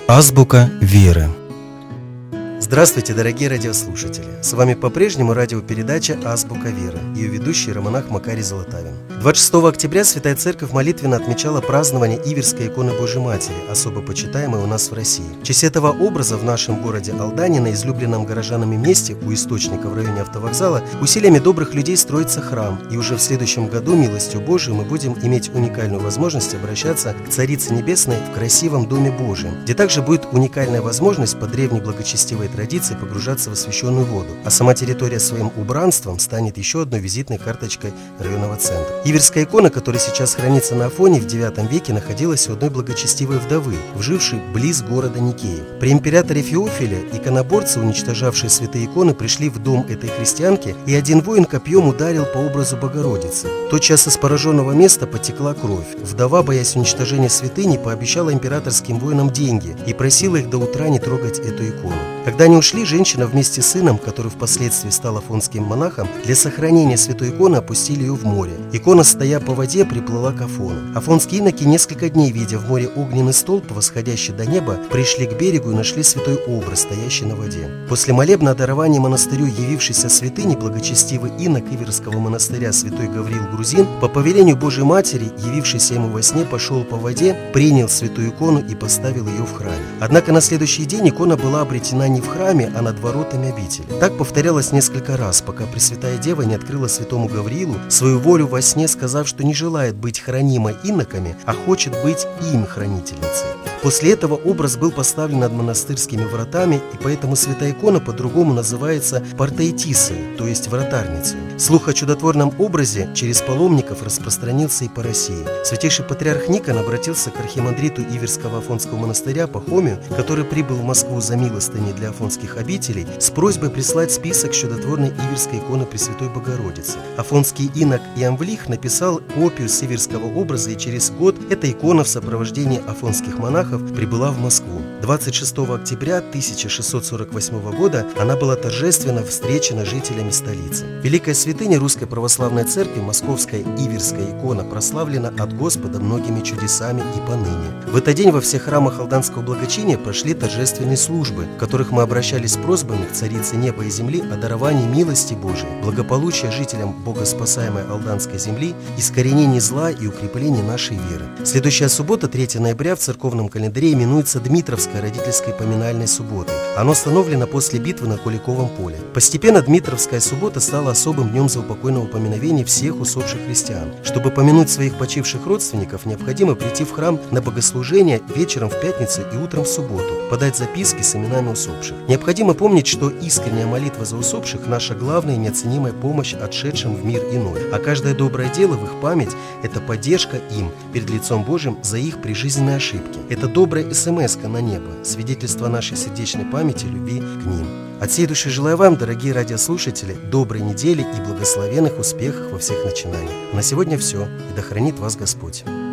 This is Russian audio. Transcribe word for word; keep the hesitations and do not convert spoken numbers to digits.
Азбука веры. Здравствуйте, дорогие радиослушатели! С вами по-прежнему радиопередача «Азбука веры» и ее ведущий романах Макарий Золотавин. двадцать шестого октября Святая Церковь молитвенно отмечала празднование Иверской иконы Божьей Матери, особо почитаемой у нас в России. В честь этого образа в нашем городе Алдане, на излюбленном горожанами месте у источника в районе автовокзала, усилиями добрых людей строится храм, и уже в следующем году, милостью Божией, мы будем иметь уникальную возможность обращаться к Царице Небесной в красивом Доме Божьем, где также будет уникальная возможность по древней благочестивой традиции погружаться в освященную воду, а сама территория своим убранством станет еще одной визитной карточкой районного центра. Иверская икона, которая сейчас хранится на Афоне, в девятом веке находилась у одной благочестивой вдовы, жившей близ города Никеи. При императоре Феофиле иконоборцы, уничтожавшие святые иконы, пришли в дом этой христианки, и один воин копьем ударил по образу Богородицы. Тотчас из пораженного места потекла кровь. Вдова, боясь уничтожения святыни, пообещала императорским воинам деньги и просила их до утра не трогать эту икону. Когда они ушли, женщина вместе с сыном, который впоследствии стал афонским монахом, для сохранения святой иконы опустили ее в море. Икона, стоя по воде, приплыла к Афону. Афонские иноки, несколько дней видя в море огненный столб, восходящий до неба, пришли к берегу и нашли святой образ, стоящий на воде. После молебна о даровании монастырю явившейся святыни, благочестивый инок Иверского монастыря святой Гавриил Грузин, по повелению Божьей Матери, явившейся ему во сне, пошел по воде, принял святую икону и поставил ее в храме. Однако на следующий день икона была обретена не в храме, а над воротами обители. Так повторялось несколько раз, пока Пресвятая Дева не открыла святому Гавриилу свою волю во сне, сказав, что не желает быть хранимой иноками, а хочет быть им хранительницей. После этого образ был поставлен над монастырскими вратами, и поэтому святая икона по-другому называется Портаитисой, то есть вратарницей. Слух о чудотворном образе через паломников распространился и по России. Святейший патриарх Никон обратился к архимандриту Иверского Афонского монастыря Пахомию, который прибыл в Москву за милостыней для афонских обителей, с просьбой прислать список чудотворной Иверской иконы Пресвятой Богородицы. Афонский инок Иамвлих написал копию северского образа, и через год эта икона в сопровождении афонских монахов прибыла в Москву. двадцать шестого октября тысяча шестьсот сорок восьмого года она была торжественно встречена жителями столицы. Великая святыня Русской Православной Церкви, Московская Иверская икона, прославлена от Господа многими чудесами и поныне. В этот день во всех храмах Алданского благочиния прошли торжественные службы, в которых мы обращались с просьбами к Царице неба и земли о даровании милости Божией, благополучия жителям богоспасаемой Алданской земли, искоренении зла и укреплении нашей веры. Следующая суббота, третьего ноября, в церковном календаре именуется Дмитровской родительской поминальной субботой. Оно установлено после битвы на Куликовом поле. Постепенно Дмитровская суббота стала особым днем заупокойного поминовения всех усопших христиан. Чтобы помянуть своих почивших родственников, необходимо прийти в храм на богослужение вечером в пятницу и утром в субботу, подать записки с именами усопших. Необходимо помнить, что искренняя молитва за усопших – наша главная и неоценимая помощь отшедшим в мир иной, а каждое доброе дело в их память – это поддержка им перед лицом Божьим за их прижизненные ошибки. Это добрая смс-ка на небо, свидетельство нашей сердечной памяти, любви к ним. От всей души желаю вам, дорогие радиослушатели, доброй недели и благословенных успехов во всех начинаниях. На сегодня все, и да хранит вас Господь.